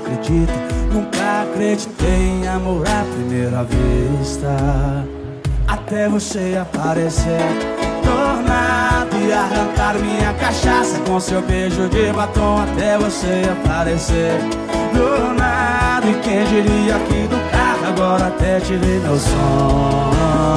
acredita. Nunca acreditei em amor à primeira vista, até você aparecer do nada e arrancar minha cachaça com seu beijo de batom. Até você aparecer do nada, e quem diria aqui do carro agora até tirei meu som.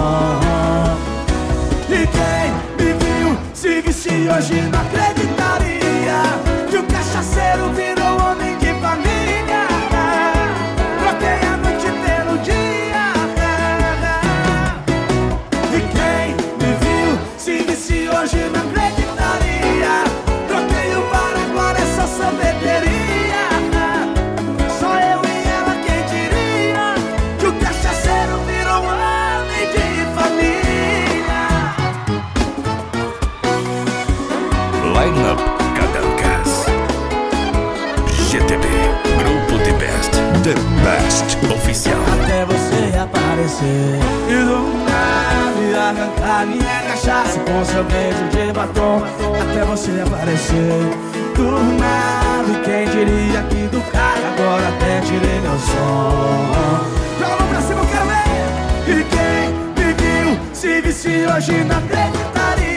E quem me viu se visse hoje não acreditaria que o cachaceiro virou homem de família. Troquei a noite pelo dia. E quem me viu se visse hoje não acreditaria. Troquei o bar, agora é só sorveteria. Só eu e ela, quem diria que o cachaceiro virou homem de família. Line Up Cadelcas. GTB, Grupo The Best. The Best Oficial. Até você aparecer e do nada arrancar minha cachaça com seu beijo de batom. Até você aparecer do nada, e quem diria que do carro agora até tirei meu som. Joga a mão pra cima, eu quero ver. E quem me viu se visse hoje não acreditaria